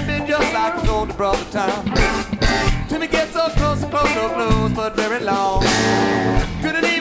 been just like his older brother Tom. Till me get so close, so close, but very long. Couldn't